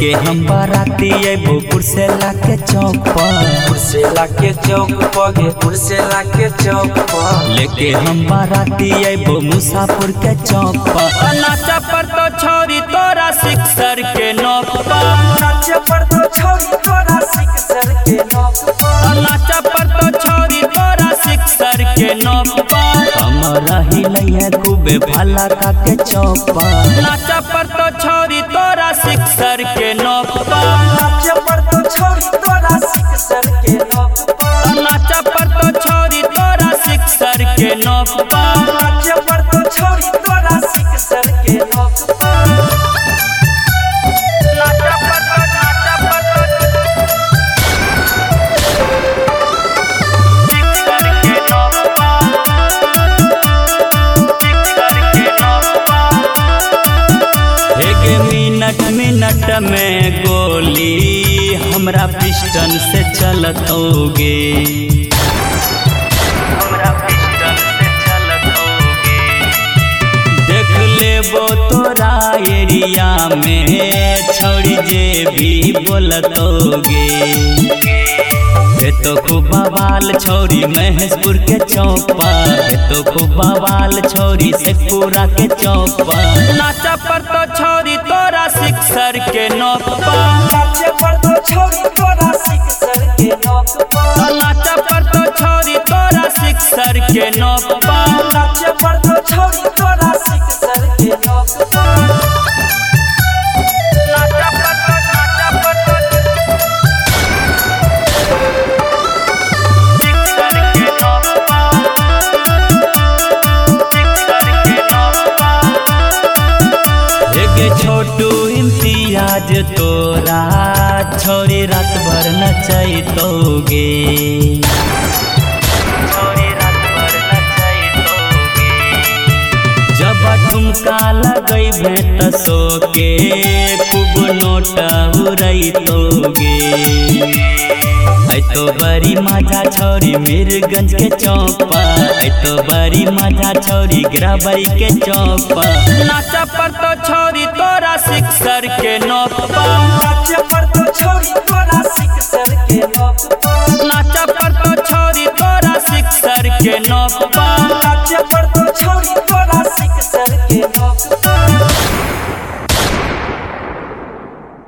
लेके हम बाराती अबो पुरसेला के चौक पर, पुरसेला के चौक पर, पुरसेला के चौक पर। लेके हम बाराती अबो मुसापुर के चौक पर। नाचा पर तो छोरी तोरा सिक्सर के नौक पर, नाचा पर तो छोरी तोरा सिक्सर के नौक पर, नाचा पर तो छोरी तोरा सिक्सर के नौक पर। हमारा हिलैया खूबे भला का के चौक पर। नाचा पर तो छोरी तोरा सिक्सर के नौक पर, नाचा पर तो छोरी तोरा सिक्सर के नौक पर, नाचा पर तो छोरी तोरा सिक्सर के नौक पर। नाचा पर तो छोरी तोरा सिक्सर के नौक पर। नाचा पर तो सिक्सर के नौक पर, सिक्सर के नौक पर। एक मिनट में गोली हमरा पिस्टन से चलतोगे, हमरा पिस्टन से चलतोगे। देख लेबो तोरा एरिया में छोड़ी जे भी बोलतोगे। तो खूब बवाल छोरी महेशपुर के चौक पर, तो खूब बवाल छोरी शेखपुरा के चौक पर। नाचा पर तो छोरी तोरा सिक्सर के नौक पर, नाचा पर तो छोरी तोरा सिक्सर के नौक पर, नाचा पर तो छोरी तोरा सिक्सर के नौक पर। नाचा पर तो छोरी तोरा सिक्सर के नौक पर। नाचा पर तो सिक्सर के नौक पर, सिक्सर के नौक पर। एक छोटू इम्तियाज तोरा छोरी रात भर नचैतोगे, छोरी रात भर नचैतोगे। जब ठुमका लगैबे त सोके खूब नोट उड़ैतोगे। तो बड़ी मजा छोरी मीरगंज के चौक पर, तो बड़ी मजा छोरी गिराबरी के चौक पर। नाचा पर तो छोरी तोरा सिक्सर के नौक पर, नाचा पर तो छोरी तोरा सिक्सर के नौक पर, नाचा पर तो छोरी तोरा सिक्सर के नौक पर। नाचा पर तो छोरी तोरा सिक्सर के नौक पर।